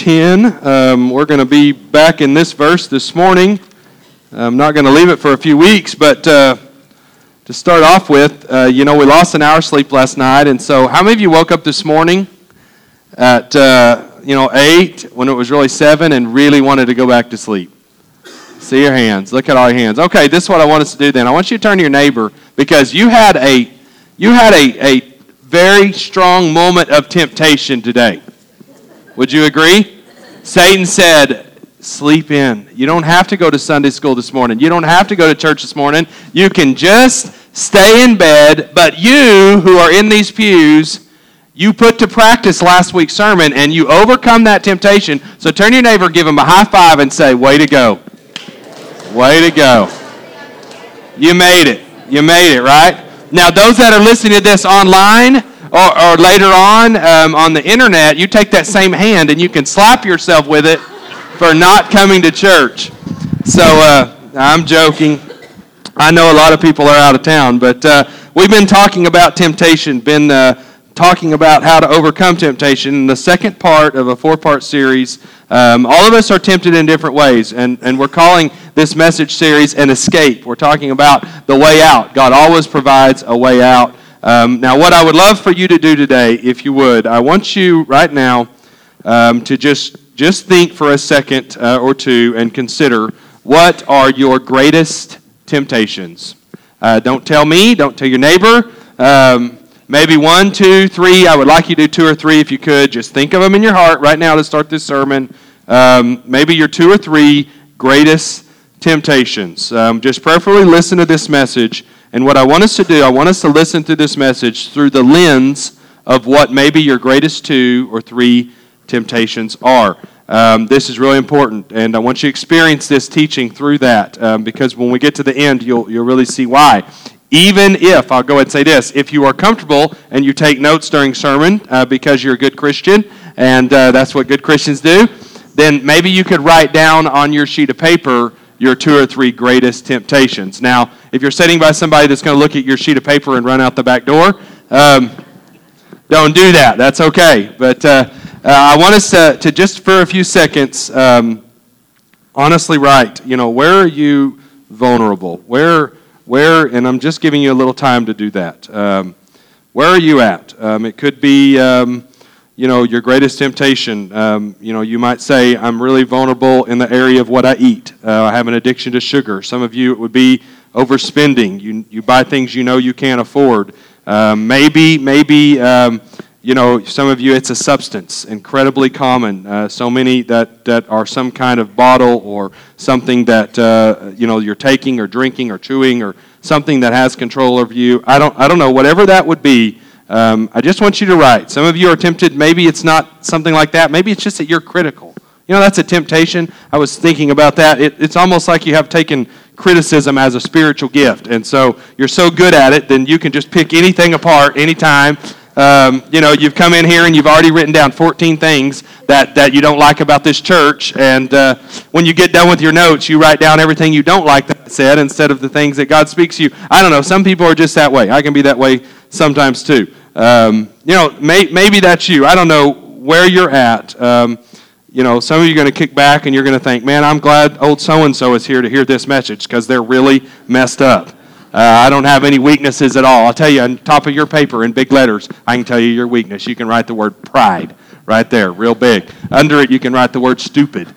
10. We're going to be back in this verse this morning. I'm not going to leave it for a few weeks, but to start off with, we lost an hour's sleep last night, and so how many of you woke up this morning at 8 when it was really 7 and really wanted to go back to sleep? See your hands. Look at all your hands. Okay, this is what I want us to do then. I want you to turn to your neighbor because you had a very strong moment of temptation today. Would you agree? Satan said, sleep in. You don't have to go to Sunday school this morning. You don't have to go to church this morning. You can just stay in bed. But you who are in these pews, you put to practice last week's sermon and you overcome that temptation. So turn to your neighbor, give him a high five and say, way to go. Way to go. You made it. You made it, right? Now, those that are listening to this online or later on the internet, you take that same hand and you can slap yourself with it for not coming to church. So, I'm joking. I know a lot of people are out of town, but we've been talking about temptation, talking about how to overcome temptation. In the second part of a 4-part series, all of us are tempted in different ways, and we're calling this message series an escape. We're talking about the way out. God always provides a way out. Now, what I would love for you to do today, if you would, I want you right now to just think for a second or two and consider what are your greatest temptations. Don't tell me. Don't tell your neighbor. Maybe 1, 2, 3. I would like you to do 2 or 3 if you could. Just think of them in your heart right now to start this sermon. Maybe your 2 or 3 greatest temptations. Just prayerfully listen to this message. And what I want us to do, I want us to listen to this message through the lens of what maybe your greatest 2 or 3 temptations are. This is really important, and I want you to experience this teaching through that, because when we get to the end, you'll really see why. Even if, I'll go ahead and say this, if you are comfortable and you take notes during sermon because you're a good Christian, and that's what good Christians do, then maybe you could write down on your sheet of paper your 2 or 3 greatest temptations. Now, if you're sitting by somebody that's going to look at your sheet of paper and run out the back door, don't do that. That's okay. But I want us to just for a few seconds honestly write, where are you vulnerable? Where, and I'm just giving you a little time to do that. Where are you at? It could be, your greatest temptation. You might say, I'm really vulnerable in the area of what I eat. I have an addiction to sugar. Some of you, it would be overspending. You buy things you can't afford. Maybe, some of you, it's a substance, incredibly common. So many that are some kind of bottle or something that, you're taking or drinking or chewing or something that has control over you. I don't know, whatever that would be. I just want you to write. Some of you are tempted. Maybe it's not something like that. Maybe it's just that you're critical. That's a temptation. I was thinking about that. It's almost like you have taken criticism as a spiritual gift. And so you're so good at it, then you can just pick anything apart anytime. You've come in here and you've already written down 14 things that you don't like about this church. And when you get done with your notes, you write down everything you don't like that said instead of the things that God speaks to you. I don't know. Some people are just that way. I can be that way sometimes too. Maybe that's you. I don't know where you're at. Some of you are going to kick back and you're going to think, man, I'm glad old so-and-so is here to hear this message because they're really messed up. I don't have any weaknesses at all. I'll tell you on top of your paper in big letters, I can tell you your weakness. You can write the word pride right there, real big. Under it, you can write the word stupid.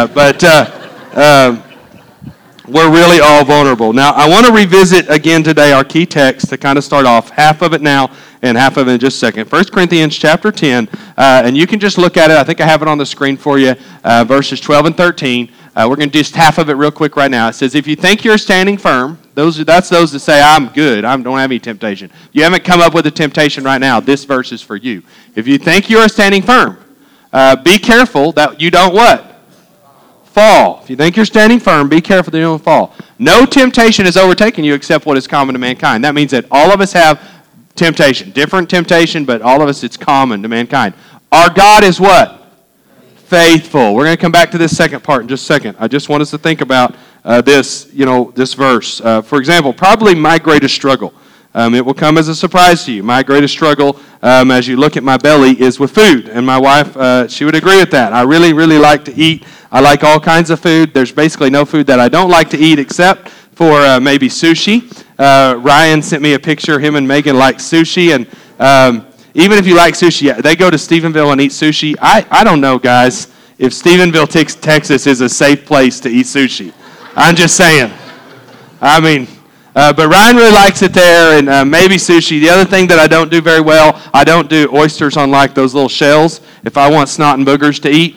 We're really all vulnerable. Now, I want to revisit again today our key text to kind of start off, half of it now and half of it in just a second. 1 Corinthians chapter 10, and you can just look at it. I think I have it on the screen for you, verses 12 and 13. We're going to do just half of it real quick right now. It says, if you think you're standing firm, that's those that say, I'm good, I don't have any temptation. You haven't come up with a temptation right now. This verse is for you. If you think you are standing firm, be careful that you don't what? Fall. If you think you're standing firm, be careful that you don't fall. No temptation has overtaken you except what is common to mankind. That means that all of us have temptation. Different temptation, but all of us, it's common to mankind. Our God is what? Faithful. We're going to come back to this second part in just a second. I just want us to think about this verse. For example, probably my greatest struggle It will come as a surprise to you. My greatest struggle as you look at my belly is with food. And my wife, she would agree with that. I really, really like to eat. I like all kinds of food. There's basically no food that I don't like to eat except for maybe sushi. Ryan sent me a picture. Him and Megan like sushi. And even if you like sushi, they go to Stephenville and eat sushi. I don't know, guys, if Stephenville, Texas is a safe place to eat sushi. I'm just saying. I mean, but Ryan really likes it there, and maybe sushi. The other thing that I don't do very well, I don't do oysters on like those little shells. If I want snot and boogers to eat,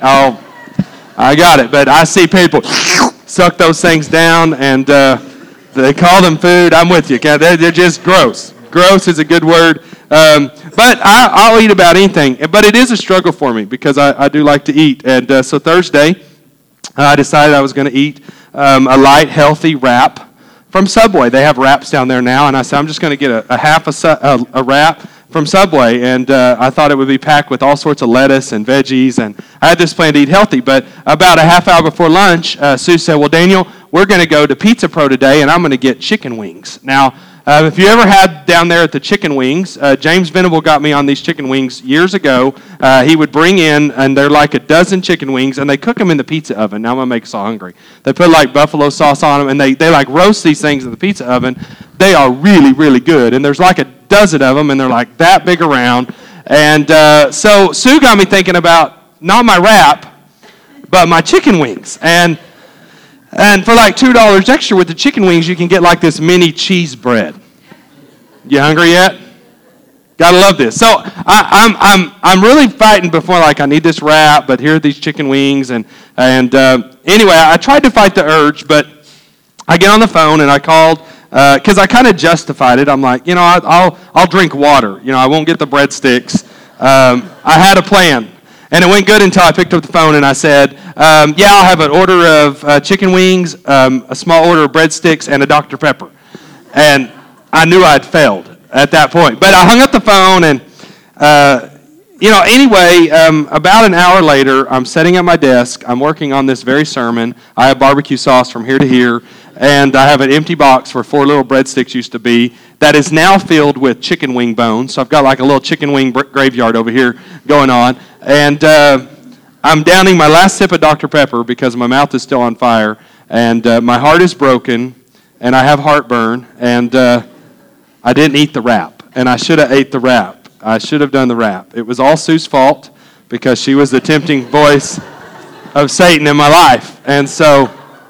I got it. But I see people suck those things down, and they call them food. I'm with you. They're just gross. Gross is a good word. But I'll eat about anything. But it is a struggle for me because I do like to eat. And so Thursday, I decided I was going to eat a light, healthy wrap from Subway. They have wraps down there now. And I said, I'm just going to get a half a wrap from Subway. And I thought it would be packed with all sorts of lettuce and veggies. And I had this plan to eat healthy. But about a half hour before lunch, Sue said, well, Daniel, we're going to go to Pizza Pro today, and I'm going to get chicken wings. Now, if you ever had down there at the chicken wings, James Venable got me on these chicken wings years ago. He would bring in, and they're like a dozen chicken wings, and they cook them in the pizza oven. Now I'm going to make us all hungry. They put like buffalo sauce on them, and they like roast these things in the pizza oven. They are really, really good, and there's like a dozen of them, and they're like that big around. And so Sue got me thinking about not my wrap, but my chicken wings. And for like $2 extra with the chicken wings, you can get like this mini cheese bread. You hungry yet? Gotta love this. So I'm really fighting before, like, I need this wrap, but here are these chicken wings. And anyway, I tried to fight the urge, but I get on the phone and I called because I kind of justified it. I'm like, I'll drink water. I won't get the breadsticks. I had a plan. And it went good until I picked up the phone and I said, I'll have an order of chicken wings, a small order of breadsticks, and a Dr. Pepper. And I knew I'd failed at that point. But I hung up the phone and, anyway, about an hour later, I'm sitting at my desk. I'm working on this very sermon. I have barbecue sauce from here to here. And I have an empty box where 4 little breadsticks used to be that is now filled with chicken wing bones. So I've got like a little chicken wing graveyard over here going on. And I'm downing my last sip of Dr. Pepper because my mouth is still on fire. And my heart is broken. And I have heartburn. And I didn't eat the wrap. And I should have ate the wrap. I should have done the wrap. It was all Sue's fault because she was the tempting voice of Satan in my life. And so...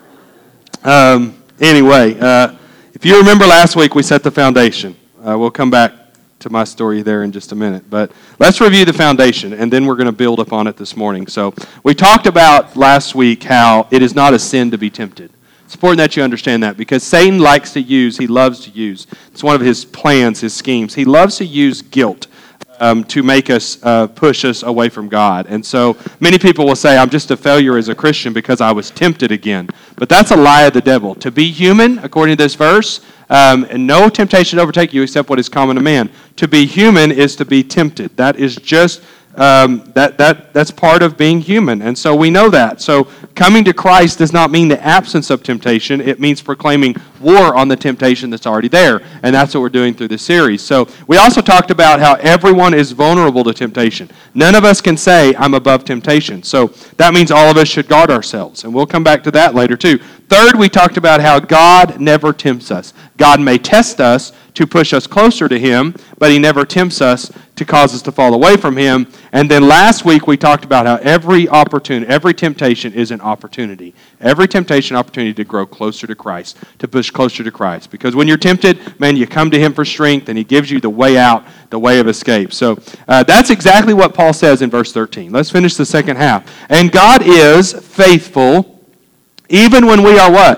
if you remember last week, we set the foundation. We'll come back to my story there in just a minute. But let's review the foundation, and then we're going to build upon it this morning. So we talked about last week how it is not a sin to be tempted. It's important that you understand that because Satan he loves to use. It's one of his plans, his schemes. He loves to use guilt to make us push us away from God. And so many people will say, I'm just a failure as a Christian because I was tempted again. But that's a lie of the devil. To be human, according to this verse, and no temptation to overtake you except what is common to man. To be human is to be tempted. That is just that's part of being human. And so we know that. So coming to Christ does not mean the absence of temptation. It means proclaiming war on the temptation that's already there. And that's what we're doing through this series. So we also talked about how everyone is vulnerable to temptation. None of us can say, I'm above temptation. So that means all of us should guard ourselves. And we'll come back to that later too. Third, we talked about how God never tempts us. God may test us to push us closer to Him, but He never tempts us to cause us to fall away from Him. And then last week we talked about how every temptation is an opportunity. Every temptation, opportunity to grow closer to Christ, to push closer to Christ. Because when you're tempted, man, you come to Him for strength, and He gives you the way out, the way of escape. So that's exactly what Paul says in verse 13. Let's finish the second half. And God is faithful, even when we are what?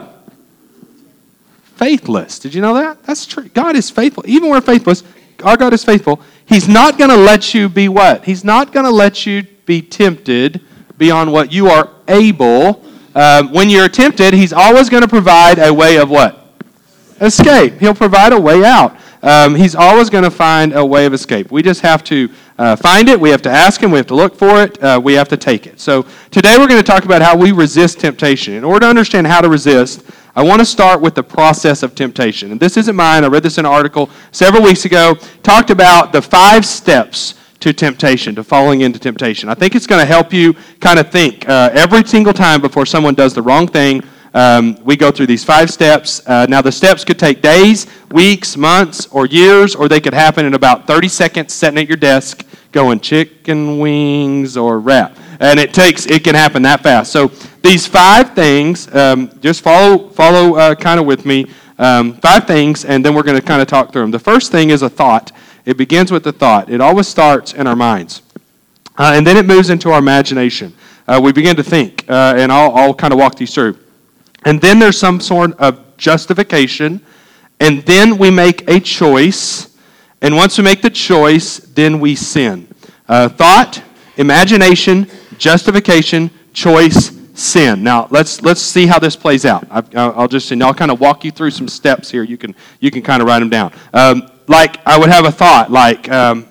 Faithless. Did you know that? That's true. God is faithful. Even when we're faithless, our God is faithful. He's not going to let you be what? He's not going to let you be tempted beyond what you are able. When you're tempted, He's always going to provide a way of what? Escape. He'll provide a way out. He's always going to find a way of escape. We just have to find it. We have to ask Him. We have to look for it. We have to take it. So today we're going to talk about how we resist temptation. In order to understand how to resist, I want to start with the process of temptation. And this isn't mine. I read this in an article several weeks ago. Talked about the 5 steps to temptation, to falling into temptation. I think it's going to help you kind of think. Every single time before someone does the wrong thing, we go through these 5 steps. Now, the steps could take days, weeks, months, or years, or they could happen in about 30 seconds sitting at your desk going chicken wings or wrap. And it can happen that fast. So these 5 things, just follow kind of with me. 5 things, and then we're going to kind of talk through them. The first thing is a thought. It begins with the thought. It always starts in our minds. And then it moves into our imagination. We begin to think, and I'll kind of walk these through. And then there's some sort of justification, and then we make a choice. And once we make the choice, then we sin. Thought, imagination, justification, choice, sin. Now, let's see how this plays out. I'll kind of walk you through some steps here. You can kind of write them down. Like, I would have a thought, like,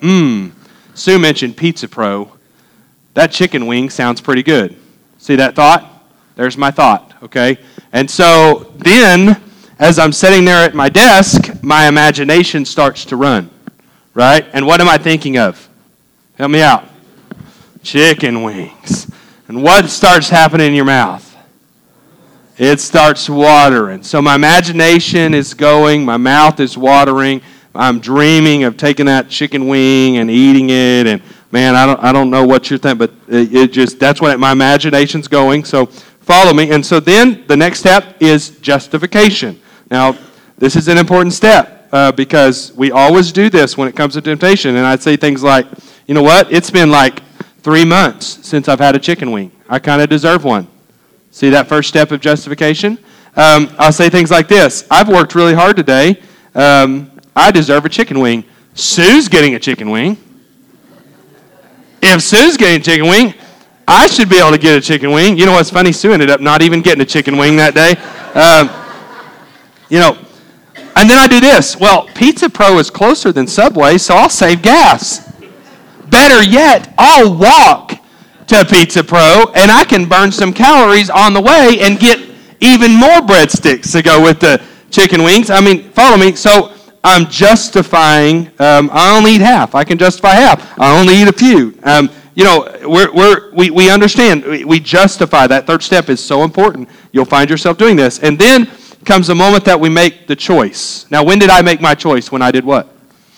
Sue mentioned Pizza Pro. That chicken wing sounds pretty good. See that thought? There's my thought, okay? And so then, as I'm sitting there at my desk, my imagination starts to run, right? And what am I thinking of? Help me out. Chicken wings. And what starts happening in your mouth? It starts watering. So my imagination is going, my mouth is watering. I'm dreaming of taking that chicken wing and eating it. And man, I don't know what you're thinking, but that's what my imagination's going. So follow me. And so then the next step is justification. Now, this is an important step because we always do this when it comes to temptation. And I'd say things like, you know what? It's been like 3 months since I've had a chicken wing. I kind of deserve one. See that first step of justification? I'll say things like this. I've worked really hard today. I deserve a chicken wing. Sue's getting a chicken wing. If Sue's getting a chicken wing, I should be able to get a chicken wing. You know what's funny? Sue ended up not even getting a chicken wing that day. And then I do this. Well, Pizza Pro is closer than Subway, so I'll save gas. Better yet, I'll walk to Pizza Pro, and I can burn some calories on the way and get even more breadsticks to go with the chicken wings. I mean, follow me. So I'm justifying. I only eat half. I can justify half. I only eat a few. We understand. We justify. That third step is so important. You'll find yourself doing this, and then comes the moment that we make the choice. Now, when did I make my choice? When I did what?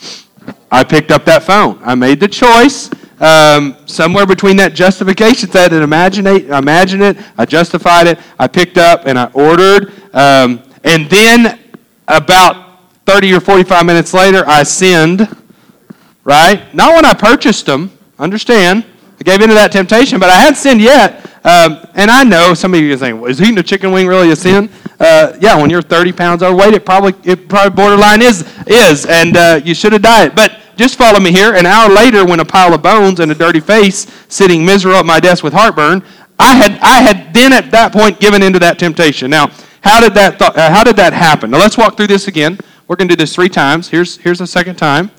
I picked up that phone. I made the choice. Somewhere between that justification, that and imagine it, I justified it, I picked up and I ordered, and then about 30 or 45 minutes later, I sinned, right? Not when I purchased them, understand. I gave into that temptation, but I hadn't sinned yet. And I know some of you are saying, well, is eating a chicken wing really a sin? Yeah, when you're 30 pounds overweight, it probably borderline is, and you should have died. But just follow me here. An hour later, when a pile of bones and a dirty face sitting miserable at my desk with heartburn, I had then at that point given into that temptation. Now, how did that happen? Now let's walk through this again. We're going to do this 3 times. Here's the second time.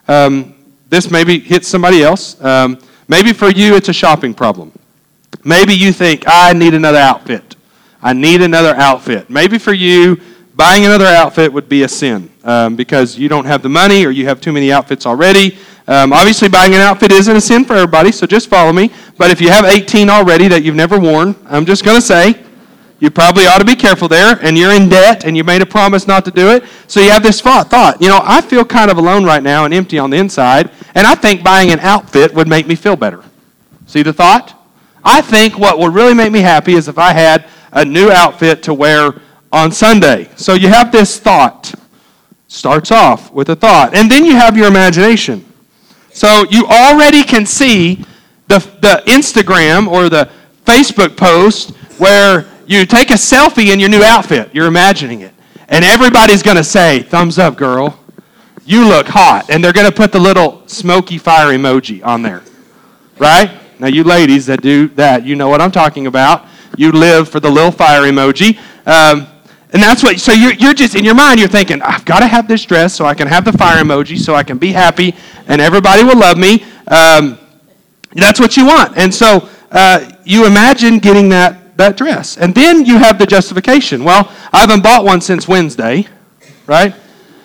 This maybe hits somebody else. Maybe for you, it's a shopping problem. Maybe you think, I need another outfit. I need another outfit. Maybe for you, buying another outfit would be a sin because you don't have the money or you have too many outfits already. Obviously, buying an outfit isn't a sin for everybody, so just follow me. But if you have 18 already that you've never worn, I'm just going to say, you probably ought to be careful there, and you're in debt, and you made a promise not to do it. So you have this thought, I feel kind of alone right now and empty on the inside, and I think buying an outfit would make me feel better. See the thought? I think what would really make me happy is if I had a new outfit to wear on Sunday. So you have this thought. Starts off with a thought. And then you have your imagination. So you already can see the Instagram or the Facebook post where you take a selfie in your new outfit. You're imagining it. And everybody's going to say, thumbs up, girl. You look hot. And they're going to put the little smoky fire emoji on there. Right? Now, you ladies that do that, you know what I'm talking about. You live for the little fire emoji. And that's what, so you're just, in your mind, you're thinking, I've got to have this dress so I can have the fire emoji so I can be happy and everybody will love me. That's what you want. And so you imagine getting that that dress. And then you have the justification. Well, I haven't bought one since Wednesday, right?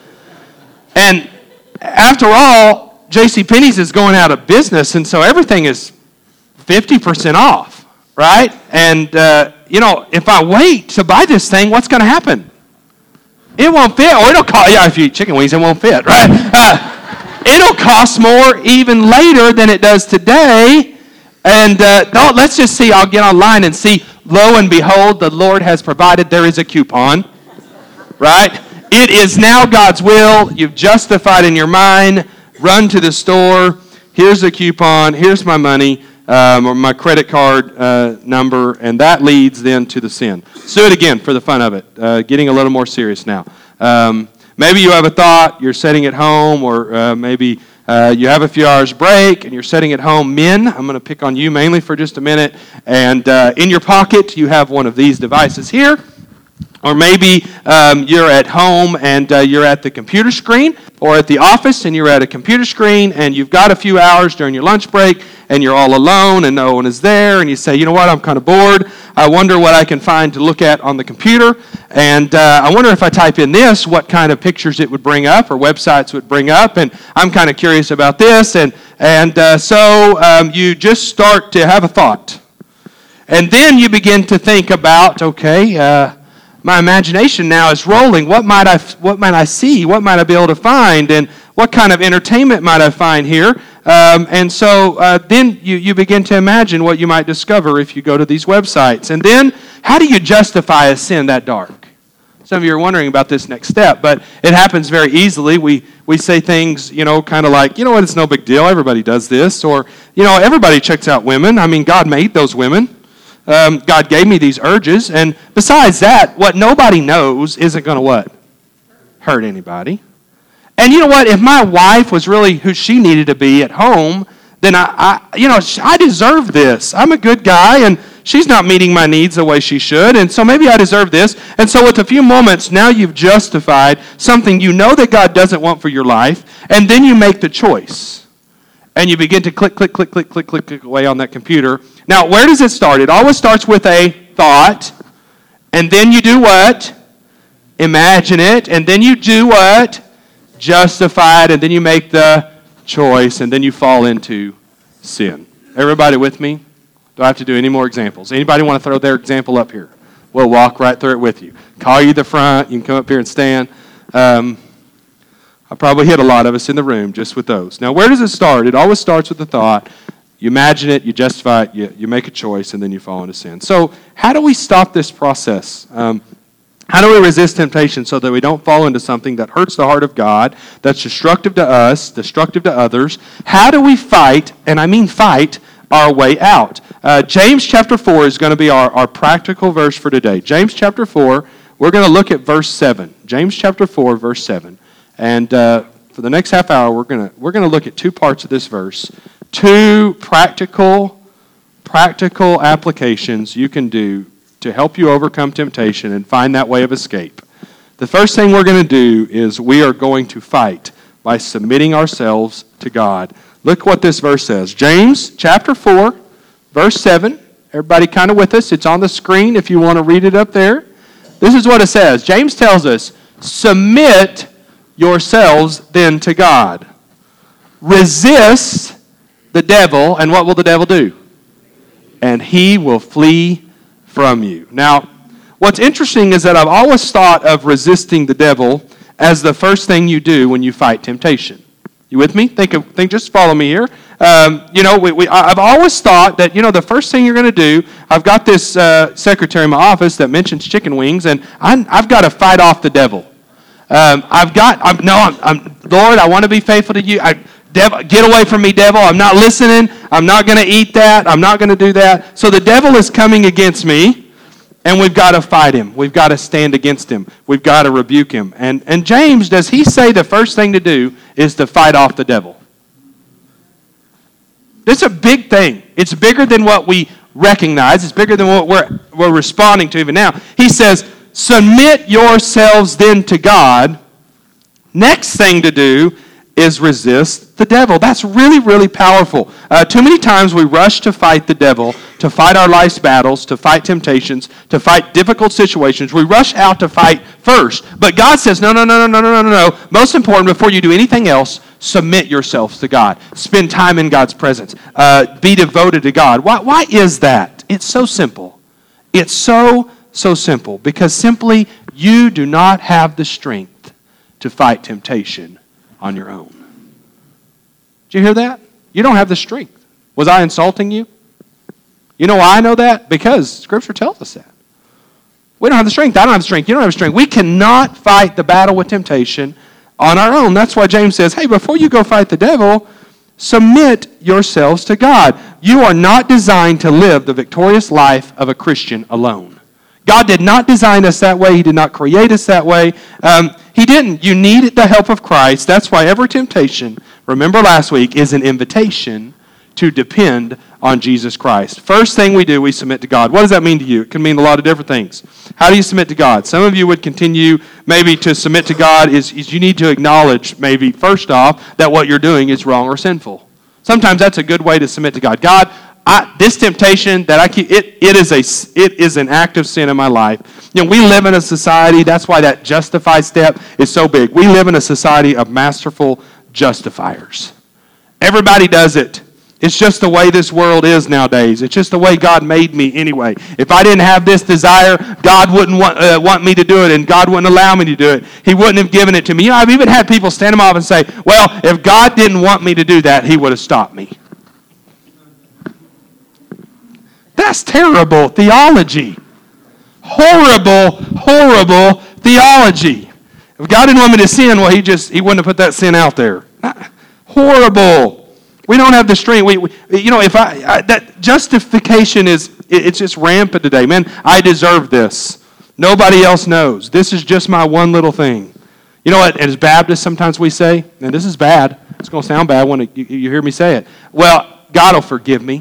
And after all, JCPenney's is going out of business, and so everything is 50% off, right? And, if I wait to buy this thing, what's going to happen? It won't fit, or it'll cost, if you eat chicken wings, it won't fit, right? It'll cost more even later than it does today. And let's just see, I'll get online and see, lo and behold, the Lord has provided, there is a coupon, right? It is now God's will. You've justified in your mind. Run to the store. Here's a coupon. Here's my money, or my credit card number, and that leads then to the sin. Let's do it again for the fun of it. Getting a little more serious now. Maybe you have a thought, you're sitting at home, or maybe you have a few hours break and you're sitting at home. Men, I'm going to pick on you mainly for just a minute. And in your pocket, you have one of these devices here. Or maybe you're at home and you're at the computer screen, or at the office and you're at a computer screen and you've got a few hours during your lunch break and you're all alone and no one is there, and you say, you know what, I'm kind of bored. I wonder what I can find to look at on the computer, and I wonder if I type in this, what kind of pictures it would bring up or websites would bring up, and I'm kind of curious about this, and so you just start to have a thought. And then you begin to think about, okay, my imagination now is rolling. What might I see? What might I be able to find? And what kind of entertainment might I find here? And so then you begin to imagine what you might discover if you go to these websites. And then, how do you justify a sin that dark? Some of you are wondering about this next step, but it happens very easily. We say things, kind of like, what, it's no big deal. Everybody does this. Or, everybody checks out women. I mean, God made those women. God gave me these urges, and besides that, what nobody knows isn't going to what? Hurt anybody. And you know what? If my wife was really who she needed to be at home, then I deserve this. I'm a good guy, and she's not meeting my needs the way she should, and so maybe I deserve this. And so with a few moments, now you've justified something you know that God doesn't want for your life, and then you make the choice. And you begin to click away on that computer. Now, where does it start? It always starts with a thought, and then you do what? Imagine it, and then you do what? Justify it, and then you make the choice, and then you fall into sin. Everybody with me? Do I have to do any more examples? Anybody want to throw their example up here? We'll walk right through it with you. Call you the front. You can come up here and stand. I probably hit a lot of us in the room just with those. Now, where does it start? It always starts with a thought. You imagine it, you justify it, you make a choice, and then you fall into sin. So how do we stop this process? How do we resist temptation so that we don't fall into something that hurts the heart of God, that's destructive to us, destructive to others? How do we fight, and I mean fight, our way out? James chapter 4 is going to be our practical verse for today. James chapter 4, we're going to look at verse 7. James chapter 4, verse 7. And for the next half hour, we're going to look at two parts of this verse, two practical applications you can do to help you overcome temptation and find that way of escape. The first thing we're going to do is we are going to fight by submitting ourselves to God. Look what this verse says. James chapter 4, verse 7. Everybody kind of with us? It's on the screen if you want to read it up there. This is what it says. James tells us, submit yourselves then to God. Resist the devil, and what will the devil do? And he will flee from you. Now, what's interesting is that I've always thought of resisting the devil as the first thing you do when you fight temptation. You with me? Just follow me here. I've always thought that, the first thing you're going to do, I've got this secretary in my office that mentions chicken wings, and I've got to fight off the devil. Lord, I want to be faithful to you. Devil, get away from me, devil. I'm not listening. I'm not going to eat that. I'm not going to do that. So the devil is coming against me, and we've got to fight him. We've got to stand against him. We've got to rebuke him. And James, does he say the first thing to do is to fight off the devil? This is a big thing. It's bigger than what we recognize. It's bigger than what we're responding to even now. He says, submit yourselves then to God. Next thing to do is resist the devil. That's really, really powerful. Too many times we rush to fight the devil, to fight our life's battles, to fight temptations, to fight difficult situations. We rush out to fight first. But God says, no. Most important, before you do anything else, submit yourselves to God. Spend time in God's presence. Be devoted to God. Why is that? It's so simple. It's so simple. Because simply, you do not have the strength to fight temptation on your own. Did you hear that? You don't have the strength. Was I insulting you? You know why I know that? Because Scripture tells us that. We don't have the strength. I don't have the strength. You don't have the strength. We cannot fight the battle with temptation on our own. That's why James says, hey, before you go fight the devil, submit yourselves to God. You are not designed to live the victorious life of a Christian alone. God did not design us that way. He did not create us that way. He didn't. You need the help of Christ. That's why every temptation, remember last week, is an invitation to depend on Jesus Christ. First thing we do, we submit to God. What does that mean to you? It can mean a lot of different things. How do you submit to God? Some of you would continue maybe to submit to God is you need to acknowledge maybe first off that what you're doing is wrong or sinful. Sometimes that's a good way to submit to God. God, this temptation that I keep, it is an act of sin in my life. You know, we live in a society, that's why that justify step is so big. We live in a society of masterful justifiers. Everybody does it. It's just the way this world is nowadays. It's just the way God made me anyway. If I didn't have this desire, God wouldn't want me to do it, and God wouldn't allow me to do it. He wouldn't have given it to me. You know, I've even had people stand them off and say, well, if God didn't want me to do that, He would have stopped me. That's terrible theology. Horrible theology. If God didn't want me to sin, well, He wouldn't have put that sin out there. Horrible. We don't have the strength. If that justification it's just rampant today. Man, I deserve this. Nobody else knows. This is just my one little thing. You know what? As Baptists, sometimes we say, and this is bad. It's going to sound bad when you hear me say it. Well, God will forgive me.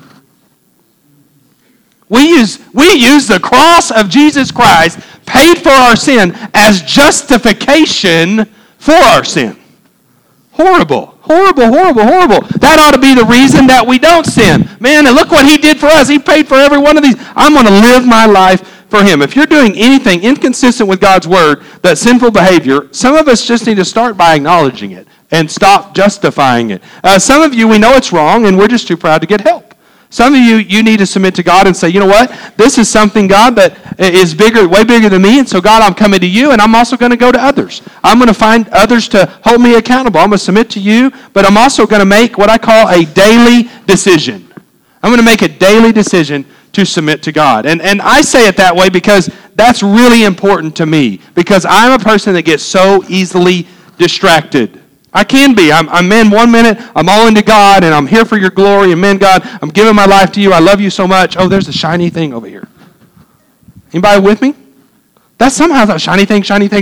We use the cross of Jesus Christ, paid for our sin, as justification for our sin. Horrible. That ought to be the reason that we don't sin. Man, and look what He did for us. He paid for every one of these. I'm going to live my life for Him. If you're doing anything inconsistent with God's Word, that sinful behavior, some of us just need to start by acknowledging it and stop justifying it. Some of you, we know it's wrong, and we're just too proud to get help. Some of you need to submit to God and say, you know what? This is something, God, that is way bigger than me. And so, God, I'm coming to you, and I'm also going to go to others. I'm going to find others to hold me accountable. I'm going to submit to you, but I'm also going to make what I call a daily decision. I'm going to make a daily decision to submit to God. And I say it that way because that's really important to me, because I'm a person that gets so easily distracted. I can be. I'm in 1 minute, I'm all into God, and I'm here for your glory, and man, God, I'm giving my life to you. I love you so much. Oh, there's a shiny thing over here. Anybody with me? That's somehow that shiny thing.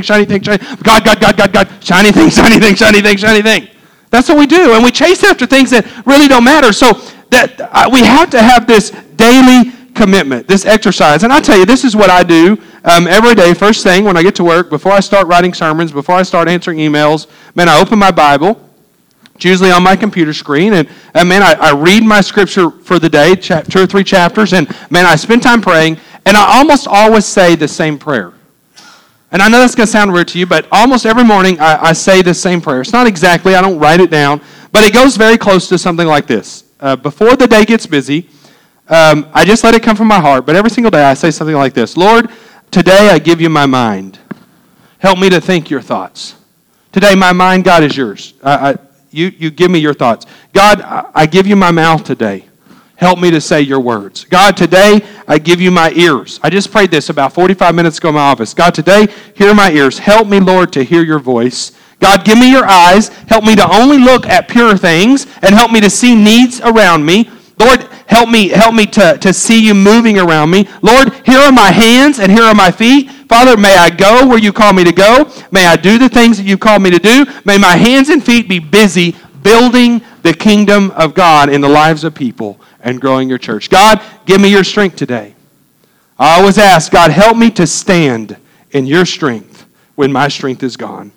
God. Shiny thing. That's what we do, and we chase after things that really don't matter. So that we have to have this daily commitment, this exercise. And I tell you, this is what I do every day, first thing when I get to work, before I start writing sermons, before I start answering emails. Man, I open my Bible. It's usually on my computer screen, and man, I read my scripture for the day, 2 or 3 chapters, and man, I spend time praying, and I almost always say the same prayer. And I know that's going to sound weird to you, but almost every morning I say the same prayer. It's not exactly, I don't write it down, but it goes very close to something like this. Before the day gets busy, I just let it come from my heart, but every single day I say something like this. Lord, today I give you my mind. Help me to think your thoughts. Today my mind, God, is yours. You give me your thoughts. God, I give you my mouth today. Help me to say your words. God, today I give you my ears. I just prayed this about 45 minutes ago in my office. God, today, hear my ears. Help me, Lord, to hear your voice. God, give me your eyes. Help me to only look at pure things and help me to see needs around me. Lord, help me to see you moving around me. Lord, here are my hands and here are my feet. Father, may I go where you call me to go. May I do the things that you call me to do. May my hands and feet be busy building the kingdom of God in the lives of people and growing your church. God, give me your strength today. I always ask, God, help me to stand in your strength when my strength is gone.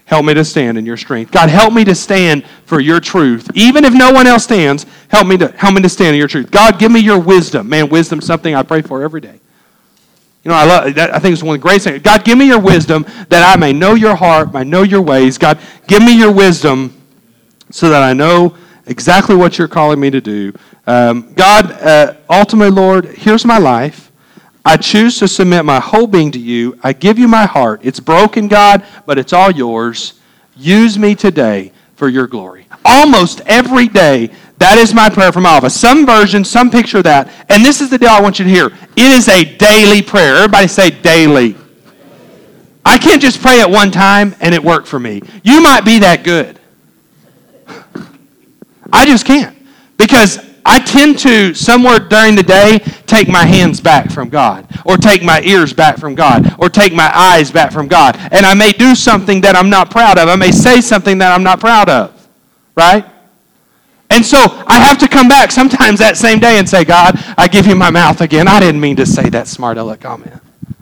help me to stand in your strength. God, help me to stand for your truth. Even if no one else stands, help me to stand in your truth. God, give me your wisdom. Man, wisdom's something I pray for every day. You know, I love that. I think it's one of the greatest things. God, give me your wisdom that I may know your heart, may know your ways. God, give me your wisdom so that I know exactly what you're calling me to do. God, ultimately, Lord, here's my life. I choose to submit my whole being to you. I give you my heart. It's broken, God, but it's all yours. Use me today for your glory. Almost every day, that is my prayer for my office. Some version, some picture of that. And this is the deal I want you to hear. It is a daily prayer. Everybody say daily. I can't just pray at one time and it worked for me. You might be that good. I just can't. Because I tend to, somewhere during the day, take my hands back from God, or take my ears back from God, or take my eyes back from God. And I may do something that I'm not proud of. I may say something that I'm not proud of. Right? And so I have to come back sometimes that same day and say, God, I give you my mouth again. I didn't mean to say that smart aleck comment.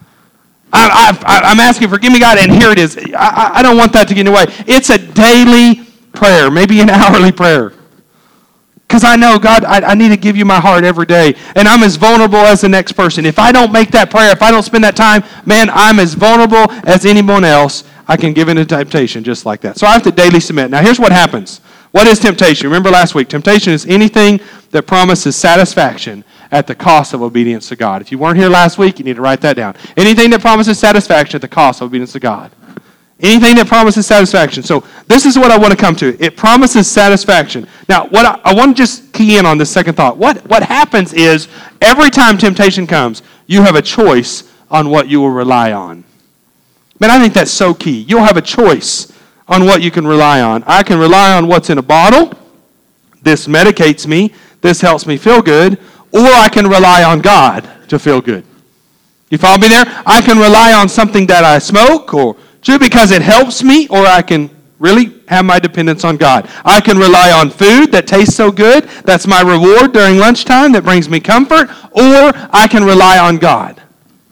I'm asking, forgive me, God, and here it is. I don't want that to get in the way. It's a daily prayer, maybe an hourly prayer. Because I know, God, I need to give you my heart every day. And I'm as vulnerable as the next person. If I don't make that prayer, if I don't spend that time, man, I'm as vulnerable as anyone else. I can give into temptation just like that. So I have to daily submit. Now, here's what happens. What is temptation? Remember last week, temptation is anything that promises satisfaction at the cost of obedience to God. If you weren't here last week, you need to write that down. Anything that promises satisfaction at the cost of obedience to God. Anything that promises satisfaction. So this is what I want to come to. It promises satisfaction. Now, what I want to just key in on this second thought. What happens is every time temptation comes, you have a choice on what you will rely on. Man, I think that's so key. You'll have a choice on what you can rely on. I can rely on what's in a bottle. This medicates me. This helps me feel good. Or I can rely on God to feel good. You follow me there? I can rely on something that I smoke or chew because it helps me, or I can really have my dependence on God. I can rely on food that tastes so good. That's my reward during lunchtime that brings me comfort. Or I can rely on God.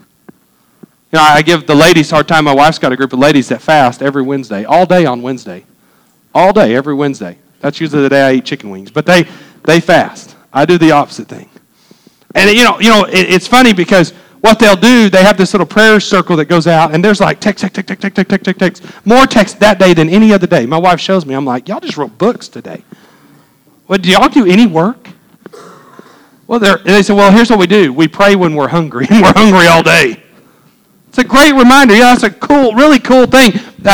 You know, I give the ladies a hard time. My wife's got a group of ladies that fast every Wednesday, all day on Wednesday. All day, every Wednesday. That's usually the day I eat chicken wings. But they fast. I do the opposite thing. And it's funny because what they'll do, they have this little prayer circle that goes out, and there's like text. More text that day than any other day. My wife shows me. I'm like, y'all just wrote books today. Well, do y'all do any work? Well, they say, well, here's what we do. We pray when we're hungry, and we're hungry all day. It's a great reminder. Yeah, it's a cool, really cool thing.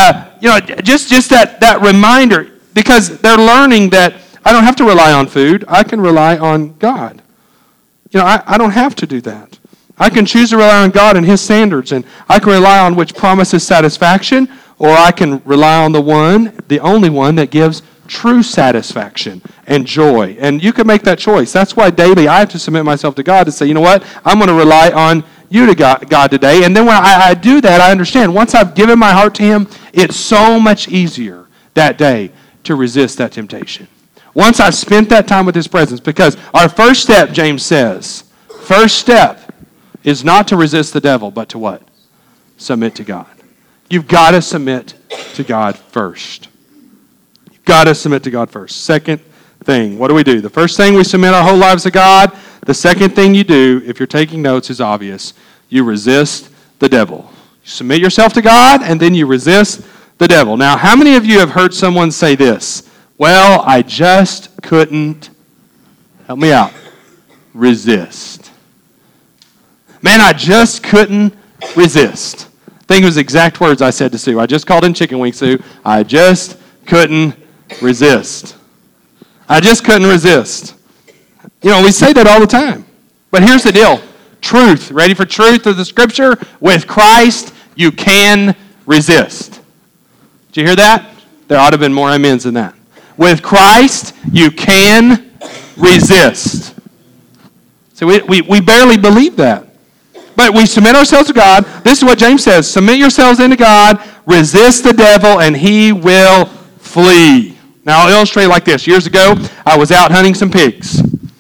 Just that reminder, because they're learning that I don't have to rely on food. I can rely on God. I don't have to do that. I can choose to rely on God and His standards, and I can rely on which promises satisfaction, or I can rely on the only one that gives true satisfaction and joy. And you can make that choice. That's why daily I have to submit myself to God to say, you know what? I'm going to rely on you to God today. And then when I do that, I understand. Once I've given my heart to Him, it's so much easier that day to resist that temptation. Once I've spent that time with His presence, because our first step, James says, first step is not to resist the devil, but to what? Submit to God. You've got to submit to God first. You've got to submit to God first. Second thing, what do? The first thing, we submit our whole lives to God. The second thing you do, if you're taking notes, is obvious. You resist the devil. You submit yourself to God, and then you resist the devil. Now, how many of you have heard someone say this? Well, I just couldn't, help me out, resist. Man, I just couldn't resist. I think it was the exact words I said to Sue. I just called in chicken wings, Sue. I just couldn't resist. I just couldn't resist. We say that all the time. But here's the deal. Truth. Ready for truth of the Scripture? With Christ, you can resist. Did you hear that? There ought to have been more amens than that. With Christ, you can resist. So we barely believe that. But we submit ourselves to God. This is what James says. Submit yourselves unto God, resist the devil, and he will flee. Now, I'll illustrate like this. Years ago, I was out hunting some pigs.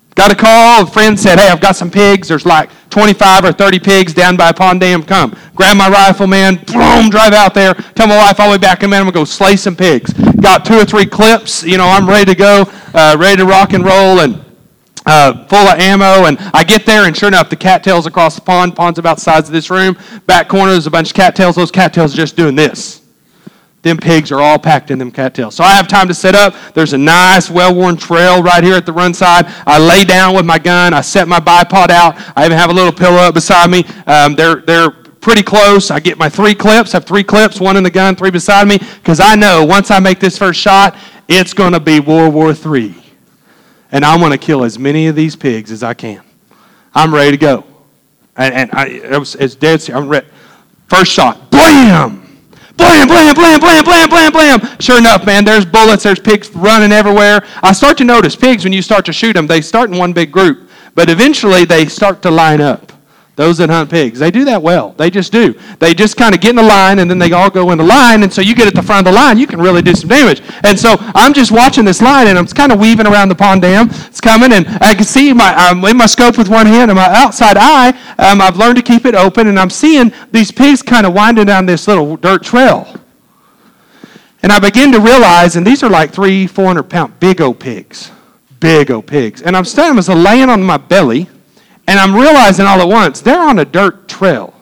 Got a call, a friend said, hey, I've got some pigs. There's like 25 or 30 pigs down by Pond Dam. Come. Grab my rifle, man. Boom, drive out there. Tell my wife all the way back, man, I'm going to go slay some pigs. Got 2 or 3 clips. I'm ready to go, ready to rock and roll, and full of ammo. And I get there, and sure enough, the cattails across the pond. Pond's about the size of this room. Back corner, there's a bunch of cattails. Those cattails are just doing this. Them pigs are all packed in them cattails. So I have time to set up. There's a nice, well-worn trail right here at the run side. I lay down with my gun. I set my bipod out. I even have a little pillow up beside me. They're pretty close. I get my 3 clips. I have 3 clips, 1 in the gun, 3 beside me, because I know once I make this first shot, it's going to be World War III. And I'm going to kill as many of these pigs as I can. I'm ready to go. It's dead serious. I'm ready. First shot. Blam! Blam, blam, blam, blam, blam, blam, blam. Sure enough, man, there's bullets, there's pigs running everywhere. I start to notice pigs, when you start to shoot them, they start in one big group. But eventually, they start to line up. Those that hunt pigs, they do that well. They just do. They just kind of get in a line, and then they all go in a line, and so you get at the front of the line, you can really do some damage. And so I'm just watching this line, and I'm kind of weaving around the pond dam. It's coming, and I can see I'm in my scope with one hand, and my outside eye, I've learned to keep it open, and I'm seeing these pigs kind of winding down this little dirt trail. And I begin to realize, and these are like 300-400-pound big old pigs. Big old pigs. And I'm standing as I'm laying on my belly, and I'm realizing all at once, they're on a dirt trail.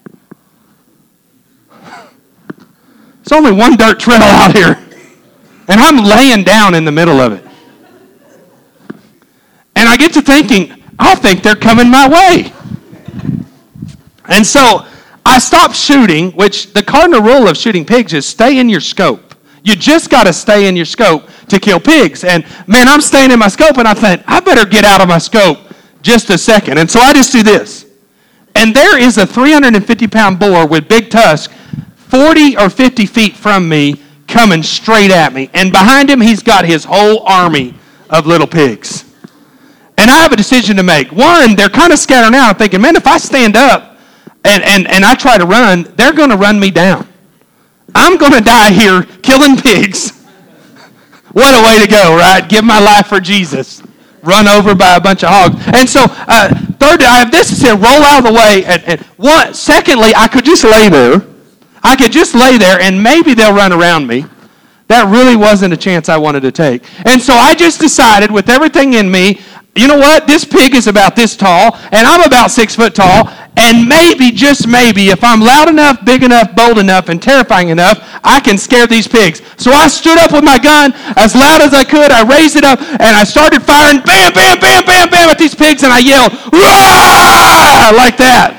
There's only one dirt trail out here. And I'm laying down in the middle of it. And I get to thinking, I think they're coming my way. And so I stopped shooting, which the cardinal rule of shooting pigs is stay in your scope. You just got to stay in your scope to kill pigs. And man, I'm staying in my scope, and I thought, I better get out of my scope just a second. And so I just do this. And there is a 350-pound boar with big tusks 40 or 50 feet from me coming straight at me. And behind him, he's got his whole army of little pigs. And I have a decision to make. One, they're kind of scattering out, thinking, man, if I stand up and I try to run, they're going to run me down. I'm going to die here killing pigs. What a way to go, right? Give my life for Jesus. Run over by a bunch of hogs. And so, thirdly, I have this to say, roll out of the way. And secondly, I could just lay there. I could just lay there, and maybe they'll run around me. That really wasn't a chance I wanted to take. And so I just decided with everything in me, you know what? This pig is about this tall, and I'm about 6 foot tall, and maybe, just maybe, if I'm loud enough, big enough, bold enough, and terrifying enough, I can scare these pigs. So I stood up with my gun as loud as I could. I raised it up, and I started firing, bam, bam, bam, bam, bam, at these pigs, and I yelled, "Rah!" like that.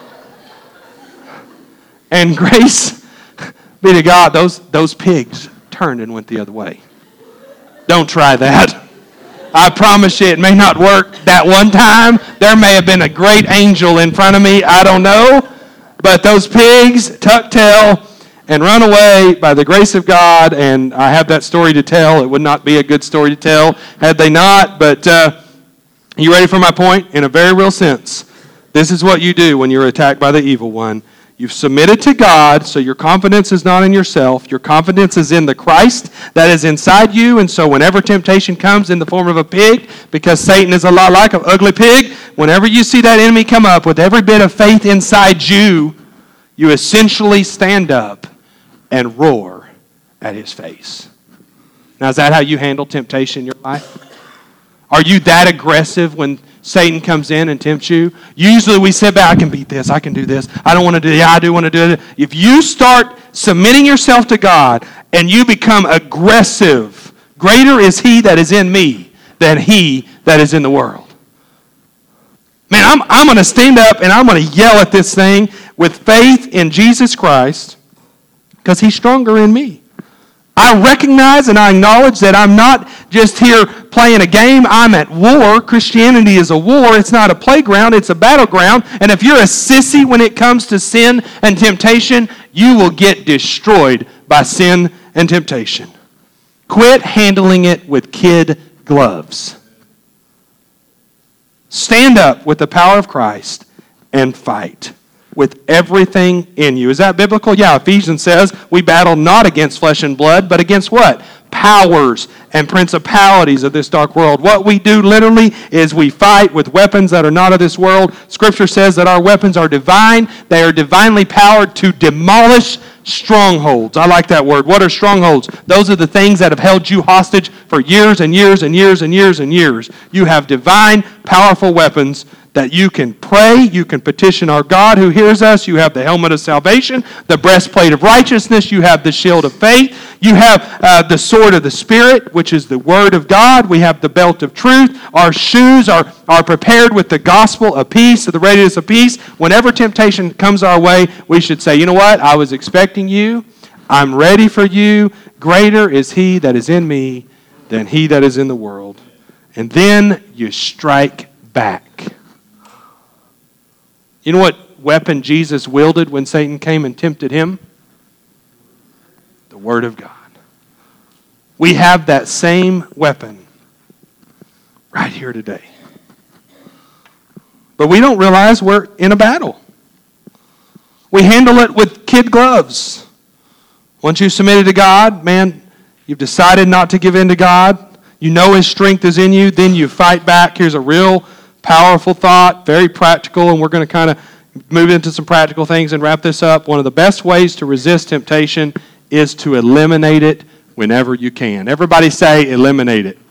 And grace be to God, those pigs turned and went the other way. Don't try that. I promise you it may not work that one time. There may have been a great angel in front of me. I don't know. But those pigs tuck tail and run away by the grace of God. And I have that story to tell. It would not be a good story to tell had they not. But you ready for my point? In a very real sense, this is what you do when you're attacked by the evil one. You've submitted to God, so your confidence is not in yourself. Your confidence is in the Christ that is inside you. And so whenever temptation comes in the form of a pig, because Satan is a lot like an ugly pig, whenever you see that enemy come up with every bit of faith inside you, you essentially stand up and roar at his face. Now, is that how you handle temptation in your life? Are you that aggressive when Satan comes in and tempts you? Usually we sit back, I can beat this, I can do this, I don't want to do it, yeah, I do want to do it. If you start submitting yourself to God and you become aggressive, greater is he that is in me than he that is in the world. Man, I'm going to stand up and I'm going to yell at this thing with faith in Jesus Christ because he's stronger in me. I recognize and I acknowledge that I'm not just here playing a game. I'm at war. Christianity is a war. It's not a playground. It's a battleground. And if you're a sissy when it comes to sin and temptation, you will get destroyed by sin and temptation. Quit handling it with kid gloves. Stand up with the power of Christ and fight with everything in you. Is that biblical? Yeah, Ephesians says we battle not against flesh and blood, but against what? powers and principalities of this dark world. What we do literally is we fight with weapons that are not of this world. Scripture says that our weapons are divine. They are divinely powered to demolish strongholds. I like that word. What are strongholds? Those are the things that have held you hostage for years and years and years and years and years. You have divine, powerful weapons that you can pray, you can petition our God who hears us. You have the helmet of salvation, the breastplate of righteousness, you have the shield of faith, you have the sword of the Spirit, which is the word of God. We have the belt of truth. Our shoes are prepared with the gospel of peace, the readiness of peace. Whenever temptation comes our way, we should say, you know what? I was expecting you. I'm ready for you. Greater is he that is in me than he that is in the world. And then you strike back. You know what weapon Jesus wielded when Satan came and tempted him? The Word of God. We have that same weapon right here today. But we don't realize we're in a battle. We handle it with kid gloves. Once you submitted to God, man, you've decided not to give in to God. You know His strength is in you. Then you fight back. Here's a real powerful thought, very practical, and we're going to kind of move into some practical things and wrap this up. One of the best ways to resist temptation is to eliminate it whenever you can. Everybody say, eliminate it.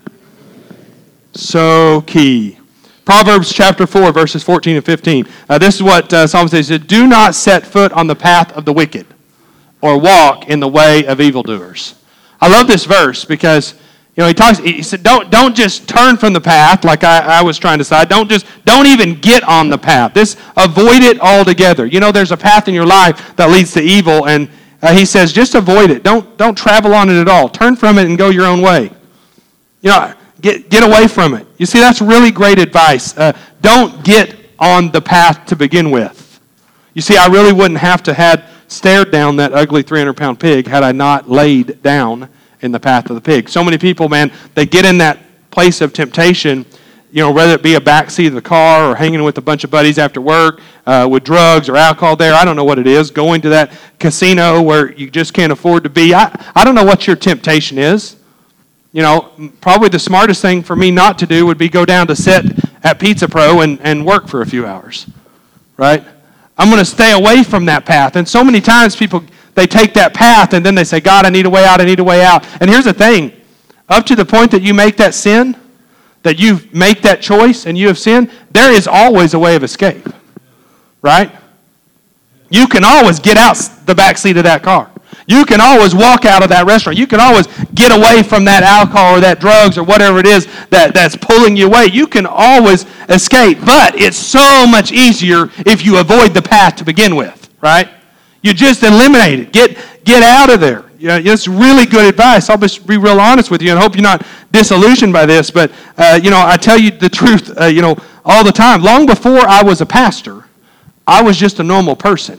So key. Proverbs chapter 4, verses 14 and 15. This is what Psalm says. Do not set foot on the path of the wicked or walk in the way of evildoers. I love this verse because he said, don't just turn from the path like I was trying to say. Don't even get on the path. Avoid it altogether. There's a path in your life that leads to evil, and he says, just avoid it. Don't travel on it at all. Turn from it and go your own way. Get away from it. You see, that's really great advice. Don't get on the path to begin with. You see, I really wouldn't have to had stared down that ugly 300-pound pig had I not laid down in the path of the pig. So many people, man, they get in that place of temptation, whether it be a backseat of the car or hanging with a bunch of buddies after work with drugs or alcohol there. I don't know what it is. Going to that casino where you just can't afford to be. I don't know what your temptation is. Probably the smartest thing for me not to do would be go down to sit at Pizza Pro and work for a few hours, right? I'm going to stay away from that path. And so many times people, they take that path and then they say, God, I need a way out, I need a way out. And here's the thing. Up to the point that you make that sin, that you make that choice and you have sinned, there is always a way of escape, right? You can always get out the back seat of that car. You can always walk out of that restaurant. You can always get away from that alcohol or that drugs or whatever it is that's pulling you away. You can always escape, but it's so much easier if you avoid the path to begin with, right? You just eliminate it. Get out of there. It's really good advice. I'll just be real honest with you and hope you're not disillusioned by this, but I tell you the truth all the time. Long before I was a pastor, I was just a normal person.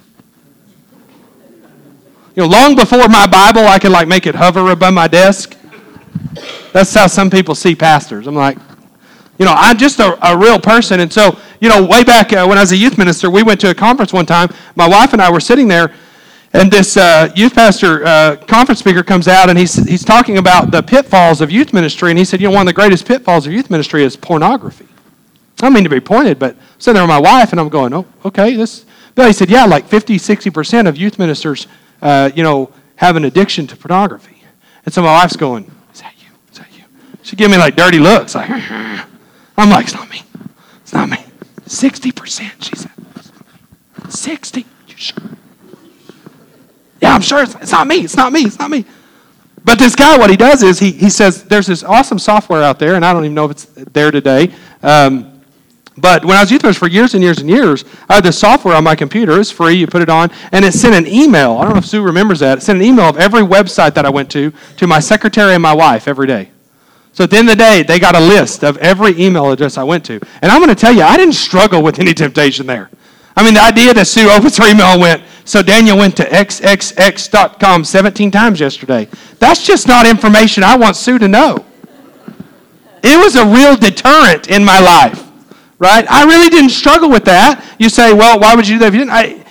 Long before my Bible, I could make it hover above my desk. That's how some people see pastors. I'm like, I'm just a real person. And so, way back when I was a youth minister, we went to a conference one time. My wife and I were sitting there, and this youth pastor conference speaker comes out, and he's talking about the pitfalls of youth ministry. And he said, one of the greatest pitfalls of youth ministry is pornography. I don't mean to be pointed, but I'm sitting there with my wife, and I'm going, oh, okay. But he said, 50, 60% of youth ministers have an addiction to pornography. And so my wife's going, is that you? Is that you? She gave me dirty looks. I'm like, it's not me. It's not me. 60%, she said. 60? You sure? Yeah, I'm sure it's not me. It's not me. It's not me. But this guy, what he does is he says, there's this awesome software out there, and I don't even know if it's there today. But when I was youth minister for years and years and years, I had this software on my computer. It's free. You put it on, and it sent an email. I don't know if Sue remembers that. It sent an email of every website that I went to my secretary and my wife every day. So at the end of the day, they got a list of every email address I went to. And I'm going to tell you, I didn't struggle with any temptation there. I mean, the idea that Sue opens her email and went, so Daniel went to xxx.com 17 times yesterday. That's just not information I want Sue to know. It was a real deterrent in my life. Right? I really didn't struggle with that. You say, well, why would you do that if you didn't?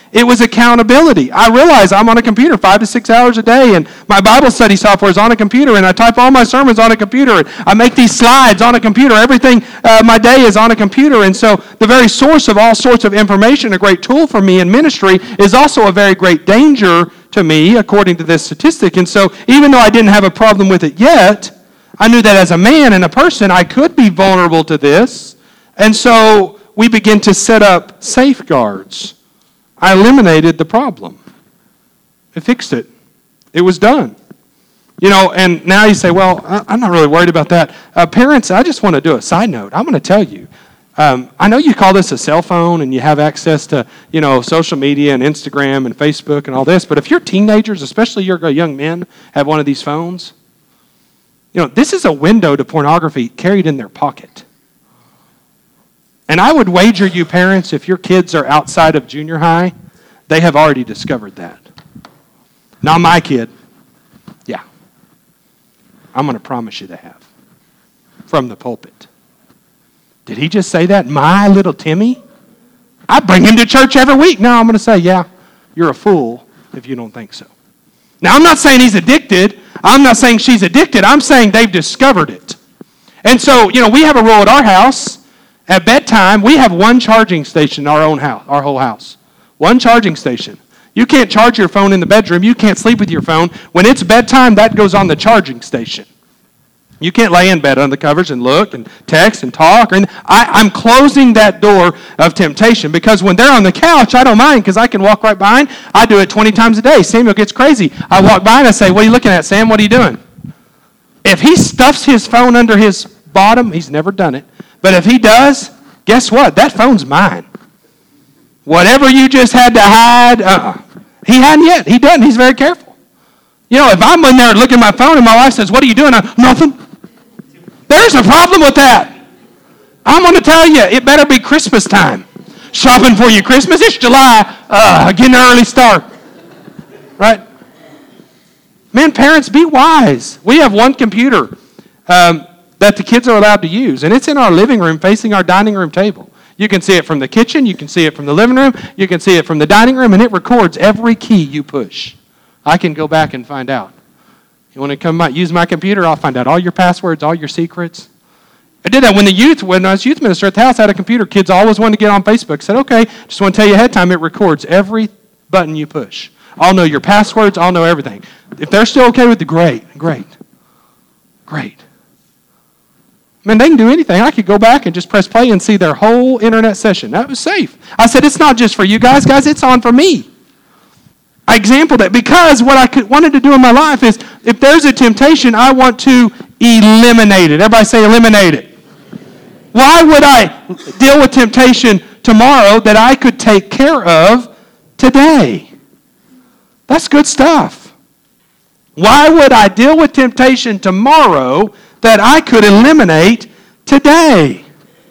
It was accountability. I realize I'm on a computer 5 to 6 hours a day, and my Bible study software is on a computer, and I type all my sermons on a computer, and I make these slides on a computer. Everything my day is on a computer, and so the very source of all sorts of information, a great tool for me in ministry, is also a very great danger to me, according to this statistic. And so even though I didn't have a problem with it yet, I knew that as a man and a person, I could be vulnerable to this. And so we begin to set up safeguards. I eliminated the problem. I fixed it. It was done. And now you say, well, I'm not really worried about that. Parents, I just want to do a side note. I'm going to tell you. I know you call this a cell phone and you have access to, social media and Instagram and Facebook and all this, but if your teenagers, especially your young men, have one of these phones, this is a window to pornography carried in their pocket. And I would wager you parents, if your kids are outside of junior high, they have already discovered that. Not my kid. Yeah. I'm going to promise you they have. From the pulpit. Did he just say that? My little Timmy? I bring him to church every week. No, I'm going to say, yeah, you're a fool if you don't think so. Now, I'm not saying he's addicted. I'm not saying she's addicted. I'm saying they've discovered it. And so, we have a rule at our house. At bedtime, we have one charging station in our whole house. One charging station. You can't charge your phone in the bedroom. You can't sleep with your phone. When it's bedtime, that goes on the charging station. You can't lay in bed under the covers and look and text and talk. I'm closing that door of temptation because when they're on the couch, I don't mind because I can walk right behind. I do it 20 times a day. Samuel gets crazy. I walk by and I say, what are you looking at, Sam? What are you doing? If he stuffs his phone under his bottom, he's never done it. But if he does, guess what? That phone's mine. Whatever you just had to hide, he hadn't yet. He doesn't. He's very careful. If I'm in there looking at my phone and my wife says, what are you doing? Nothing. There's a problem with that. I'm going to tell you, it better be Christmas time. Shopping for you Christmas. It's July. Getting an early start. Right? Man, parents, be wise. We have one computer that the kids are allowed to use, and it's in our living room facing our dining room table. You can see it from the kitchen, you can see it from the living room, you can see it from the dining room, and it records every key you push. I can go back and find out. You want to use my computer, I'll find out all your passwords, all your secrets. I did that when I was youth minister at the house. I had a computer. Kids always wanted to get on Facebook. I said, okay, just want to tell you ahead of time, it records every button you push. I'll know your passwords, I'll know everything. If they're still okay with it, great. Man, they can do anything. I could go back and just press play and see their whole internet session. That was safe. I said, it's not just for you guys. Guys, it's on for me. I exampled it because what I wanted to do in my life is if there's a temptation, I want to eliminate it. Everybody say eliminate it. Why would I deal with temptation tomorrow that I could take care of today? That's good stuff. Why would I deal with temptation tomorrow that I could eliminate today?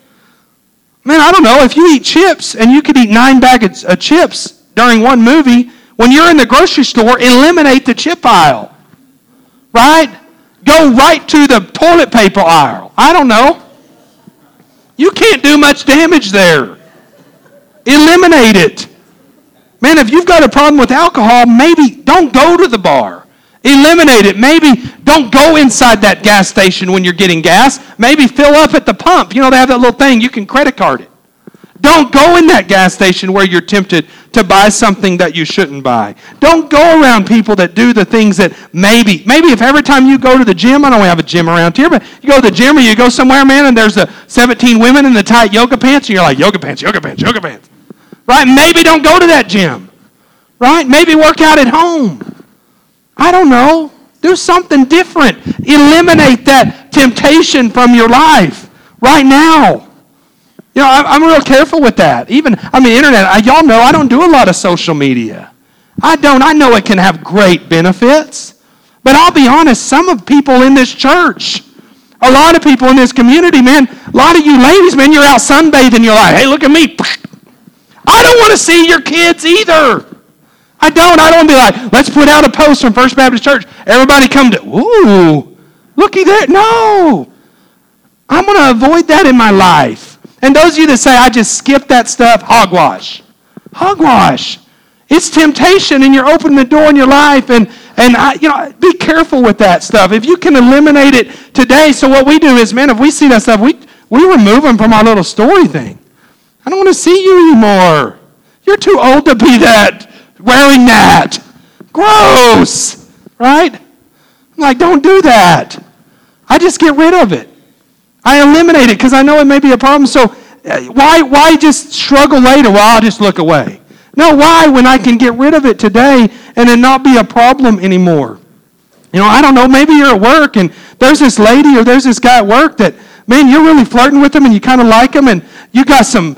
Man, I don't know. If you eat chips and you could eat 9 bags of chips during one movie, when you're in the grocery store, eliminate the chip aisle. Right? Go right to the toilet paper aisle. I don't know. You can't do much damage there. Eliminate it. Man, if you've got a problem with alcohol, maybe don't go to the bar. Eliminate it. Maybe don't go inside that gas station when you're getting gas. Maybe fill up at the pump. They have that little thing. You can credit card it. Don't go in that gas station where you're tempted to buy something that you shouldn't buy. Don't go around people that do the things that maybe if every time you go to the gym, I don't have a gym around here, but you go to the gym or you go somewhere, man, and there's the 17 women in the tight yoga pants, and you're like, yoga pants. Right? Maybe don't go to that gym. Right? Maybe work out at home. I don't know. Do something different. Eliminate that temptation from your life right now. I'm real careful with that. Even, internet, y'all know I don't do a lot of social media. I know it can have great benefits. But I'll be honest, some of people in this church, a lot of people in this community, man, a lot of you ladies, man, you're out sunbathing, you're like, hey, look at me. I don't want to see your kids either. I don't want to be like, let's put out a post from First Baptist Church. Everybody come to, ooh, looky there. No. I'm going to avoid that in my life. And those of you that say, I just skip that stuff, hogwash. Hogwash. It's temptation, and you're opening the door in your life, and be careful with that stuff. If you can eliminate it today, so what we do is, man, if we see that stuff, we remove them from our little story thing. I don't want to see you anymore. You're too old to be wearing that. Gross, right? I'm like, don't do that. I just get rid of it. I eliminate it because I know it may be a problem. So why just struggle later? Well, I'll just look away. No, why when I can get rid of it today and it not be a problem anymore? I don't know, maybe you're at work and there's this lady or there's this guy at work that, man, you're really flirting with them and you kind of like them and you got some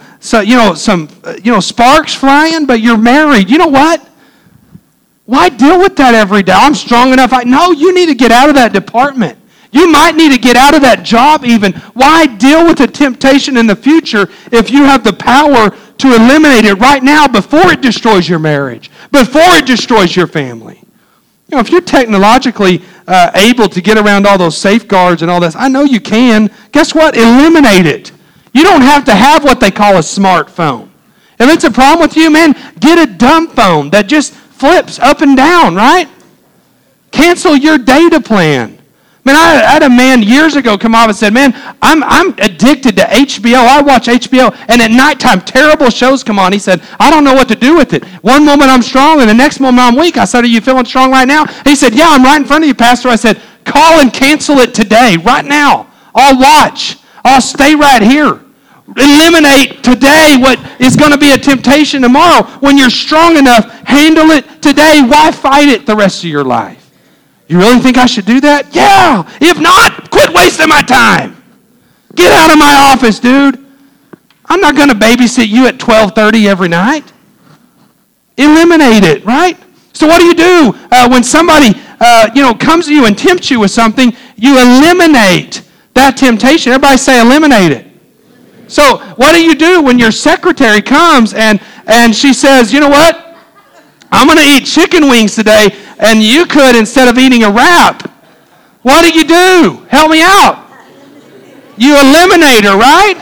sparks flying, but you're married. You know what? Why deal with that every day? I'm strong enough. No, you need to get out of that department. You might need to get out of that job even. Why deal with the temptation in the future if you have the power to eliminate it right now before it destroys your marriage, before it destroys your family? If you're technologically able to get around all those safeguards and all this, I know you can. Guess what? Eliminate it. You don't have to have what they call a smartphone. If it's a problem with you, man, get a dumb phone that just flips up and down, right? Cancel your data plan. Man, I had a man years ago come off and said, man, I'm addicted to HBO. I watch HBO, and at nighttime, terrible shows come on. He said, I don't know what to do with it. One moment I'm strong, and the next moment I'm weak. I said, are you feeling strong right now? He said, yeah, I'm right in front of you, Pastor. I said, call and cancel it today, right now. I'll watch. I'll stay right here. Eliminate today what is going to be a temptation tomorrow. When you're strong enough, handle it today. Why fight it the rest of your life? You really think I should do that? Yeah. If not, quit wasting my time. Get out of my office, dude. I'm not going to babysit you at 12:30 every night. Eliminate it, right? So what do? When somebody comes to you and tempts you with something? You eliminate that temptation. Everybody say eliminate it. So what do when your secretary comes and she says, you know what? I'm going to eat chicken wings today, and you could instead of eating a wrap. What do? Help me out. You eliminate her, right?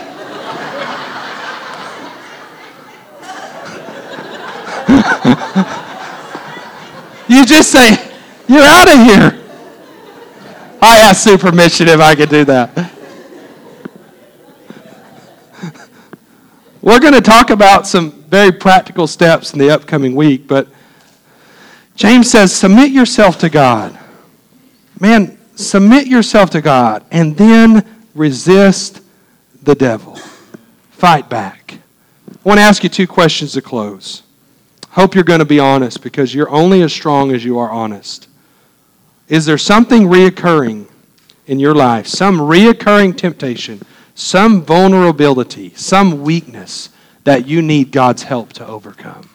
You just say, you're out of here. I asked Sue permission if I could do that. We're going to talk about some very practical steps in the upcoming week, but James says, submit yourself to God. Man, submit yourself to God and then resist the devil. Fight back. I want to ask you two questions to close. Hope you're going to be honest because you're only as strong as you are honest. Is there something reoccurring in your life, some reoccurring temptation, some vulnerability, some weakness that you need God's help to overcome?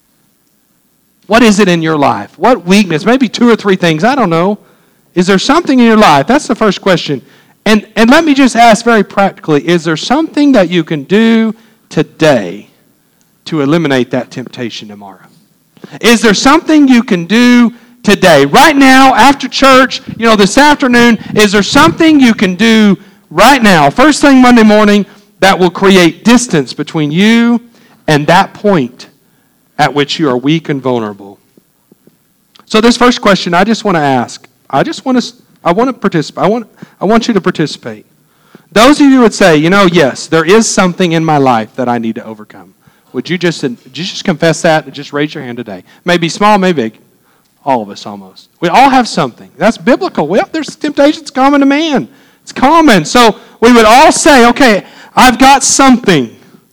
What is it in your life? What weakness? Maybe 2 or 3 things. I don't know. Is there something in your life? That's the first question. And let me just ask very practically, is there something that you can do today to eliminate that temptation tomorrow? Is there something you can do today? Right now, after church, this afternoon, is there something you can do right now, first thing Monday morning, that will create distance between you and that point at which you are weak and vulnerable? So this first question I just want to ask. I want to participate. I want you to participate. Those of you who would say, yes, there is something in my life that I need to overcome. Would you just confess that and just raise your hand today? Maybe small, maybe big. All of us almost. We all have something. That's biblical. Well, there's temptations common to man. It's common. So we would all say, okay, I've got something.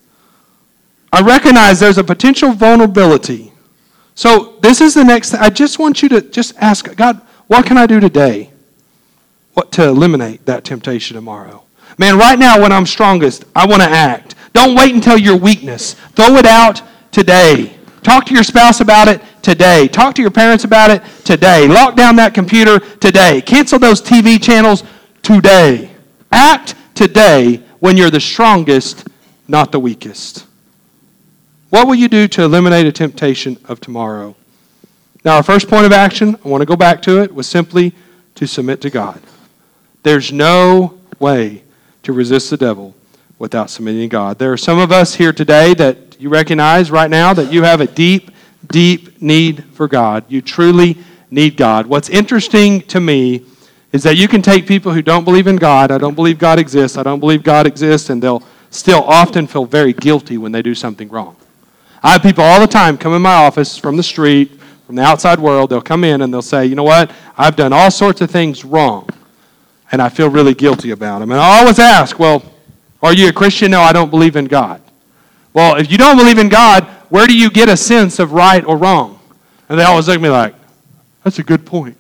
I recognize there's a potential vulnerability. So this is the next thing. I just want you to just ask, God, what can I do today to eliminate that temptation tomorrow? Man, right now when I'm strongest, I want to act. Don't wait until your weakness. Throw it out today. Talk to your spouse about it today. Talk to your parents about it today. Lock down that computer today. Cancel those TV channels today. Act today when you're the strongest, not the weakest. What will you do to eliminate a temptation of tomorrow? Now, our first point of action, I want to go back to it, was simply to submit to God. There's no way to resist the devil without submitting to God. There are some of us here today that you recognize right now that you have a deep deep need for God. You truly need God. What's interesting to me is that you can take people who don't believe in God, I don't believe God exists, I don't believe God exists, and they'll still often feel very guilty when they do something wrong. I have people all the time come in my office from the street, from the outside world. They'll come in and they'll say, you know what, I've done all sorts of things wrong, and I feel really guilty about them. And I always ask, well, are you a Christian? No, I don't believe in God. Well, if you don't believe in God, where do you get a sense of right or wrong? And they always look at me like, that's a good point.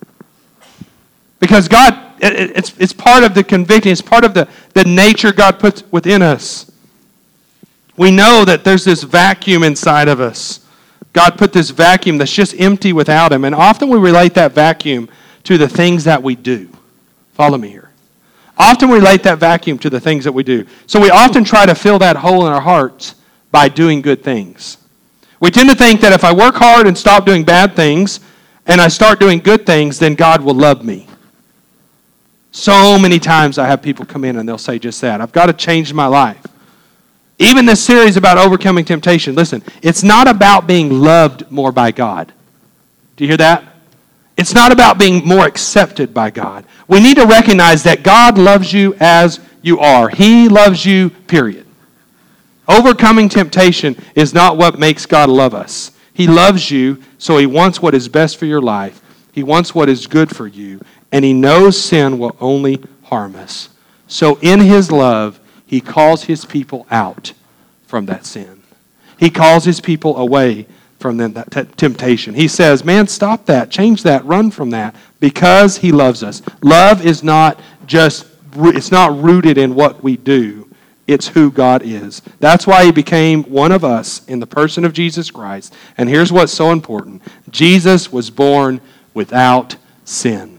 Because God, it's part of the conviction, it's part of the nature God puts within us. We know that there's this vacuum inside of us. God put this vacuum that's just empty without Him. And often we relate that vacuum to the things that we do. Follow me here. Often we relate that vacuum to the things that we do. So we often try to fill that hole in our hearts by doing good things. We tend to think that if I work hard and stop doing bad things, and I start doing good things, then God will love me. So many times I have people come in and they'll say just that. I've got to change my life. Even this series about overcoming temptation, listen, it's not about being loved more by God. Do you hear that? It's not about being more accepted by God. We need to recognize that God loves you as you are. He loves you, period. Overcoming temptation is not what makes God love us. He loves you, so He wants what is best for your life. He wants what is good for you. And He knows sin will only harm us. So in His love, He calls His people out from that sin. He calls His people away from that temptation. He says, man, stop that, change that, run from that, because He loves us. Love is not just, it's not rooted in what we do. It's who God is. That's why He became one of us in the person of Jesus Christ. And here's what's so important. Jesus was born without sin.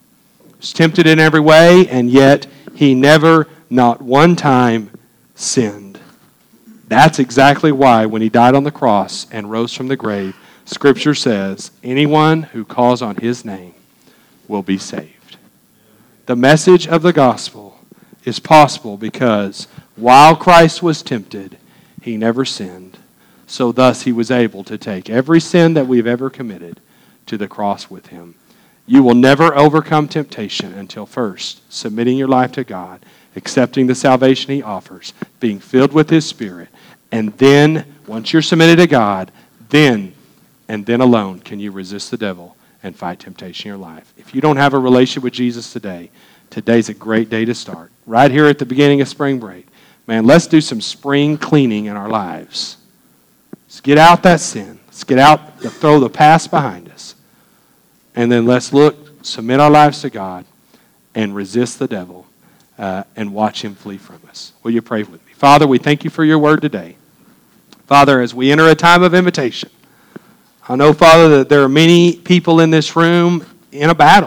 He was tempted in every way, and yet He never, not one time, sinned. That's exactly why when He died on the cross and rose from the grave, Scripture says, anyone who calls on His name will be saved. The message of the gospel is possible because while Christ was tempted, He never sinned. So thus He was able to take every sin that we've ever committed to the cross with Him. You will never overcome temptation until first submitting your life to God, accepting the salvation He offers, being filled with His Spirit, and then, once you're submitted to God, then and then alone can you resist the devil and fight temptation in your life. If you don't have a relationship with Jesus today, today's a great day to start. Right here at the beginning of spring break. Man, let's do some spring cleaning in our lives. Let's get out that sin. Let's get out, throw the past behind us. And then let's submit our lives to God and resist the devil and watch him flee from us. Will you pray with me? Father, we thank You for Your word today. Father, as we enter a time of invitation, I know, Father, that there are many people in this room in a battle.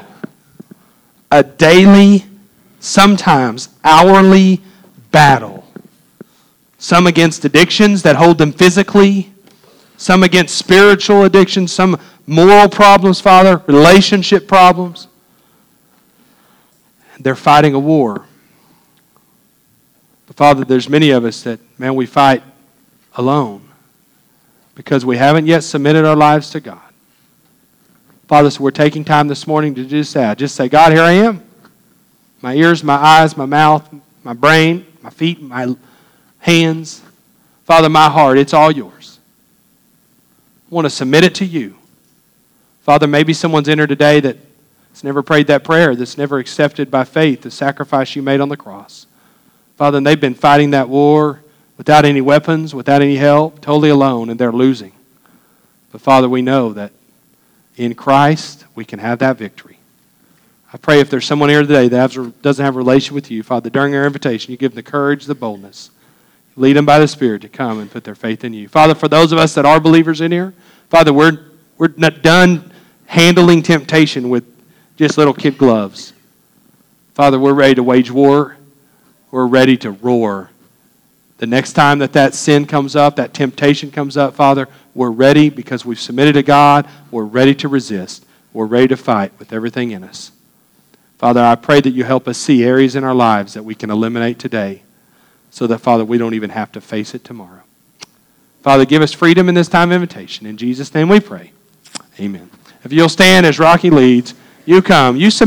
A daily, sometimes hourly battle. Some against addictions that hold them physically. Some against spiritual addictions. Some moral problems, Father. Relationship problems. They're fighting a war. But Father, there's many of us that, man, we fight alone because we haven't yet submitted our lives to God. Father, so we're taking time this morning to just say, God, here I am. My ears, my eyes, my mouth, my brain, my feet, my hands. Father, my heart, it's all Yours. I want to submit it to You. Father, maybe someone's entered today that's never prayed that prayer, that's never accepted by faith the sacrifice You made on the cross. Father, and they've been fighting that war without any weapons, without any help, totally alone, and they're losing. But Father, we know that in Christ we can have that victory. I pray if there's someone here today that doesn't have a relation with You, Father, during our invitation, You give them the courage, the boldness. Lead them by the Spirit to come and put their faith in You. Father, for those of us that are believers in here, Father, we're not done handling temptation with just little kid gloves. Father, we're ready to wage war. We're ready to roar. The next time that sin comes up, that temptation comes up, Father, we're ready because we've submitted to God. We're ready to resist. We're ready to fight with everything in us. Father, I pray that You help us see areas in our lives that we can eliminate today so that, Father, we don't even have to face it tomorrow. Father, give us freedom in this time of invitation. In Jesus' name we pray. Amen. If you'll stand as Rocky leads, you come. You submit.